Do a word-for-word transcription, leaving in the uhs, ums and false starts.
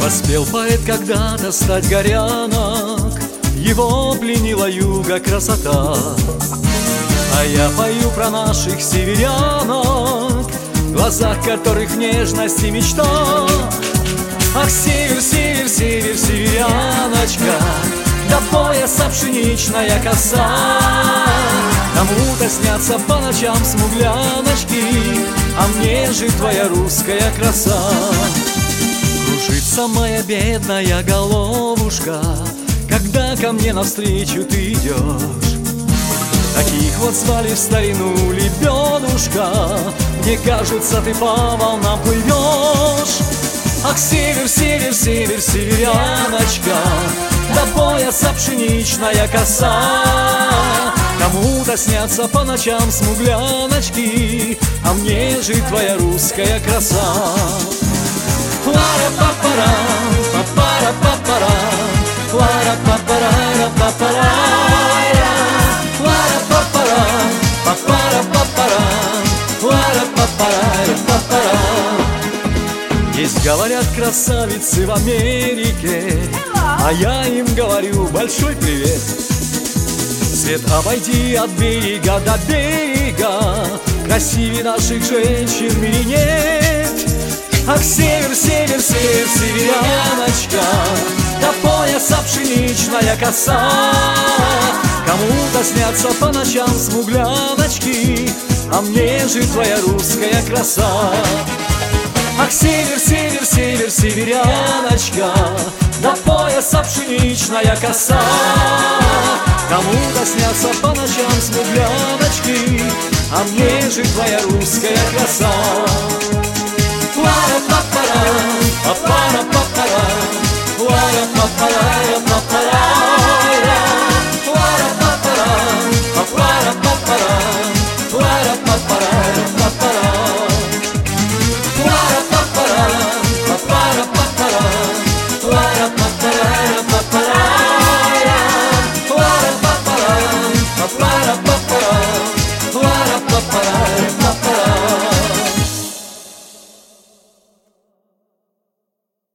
Поспел поэт когда-то стать горянок, его пленила юга красота. А я пою про наших северянок, в глазах которых нежность и мечта. Ах, север, север, север, северяночка, до пояса пшеничная коса. Кому-то снятся по ночам смугляночки, а мне же твоя русская краса. Кружится моя бедная головушка, когда ко мне навстречу ты идешь. Таких вот звали в старину лебедушка, мне кажется, ты по волнам плывешь. Ах, север, север, север, северяночка, до пояса пшеничная коса. Кому-то снятся по ночам смугляночки, а мне же твоя русская краса. Лара-па-пара, па-пара-па-пара, лара-па-пара-па-пара, лара-па-пара, па-пара-па-пара, лара-па-пара-па-пара. Есть, говорят, красавицы в Америке, а я им говорю большой привет. Свет, обойди от берега до берега, красивее наших женщин в мире нет. Ах, север, север, север, северяночка, до пояса пшеничная коса. Кому-то снятся по ночам смугляночки, а мне же твоя русская краса. Ах, север, север, север, северяночка, до пояса пшеничная коса. Кому-то снятся по ночам смугляночки, а мне же твоя русская краса. Лара-па-пара, па-пара-па-пара, лара-па-пара.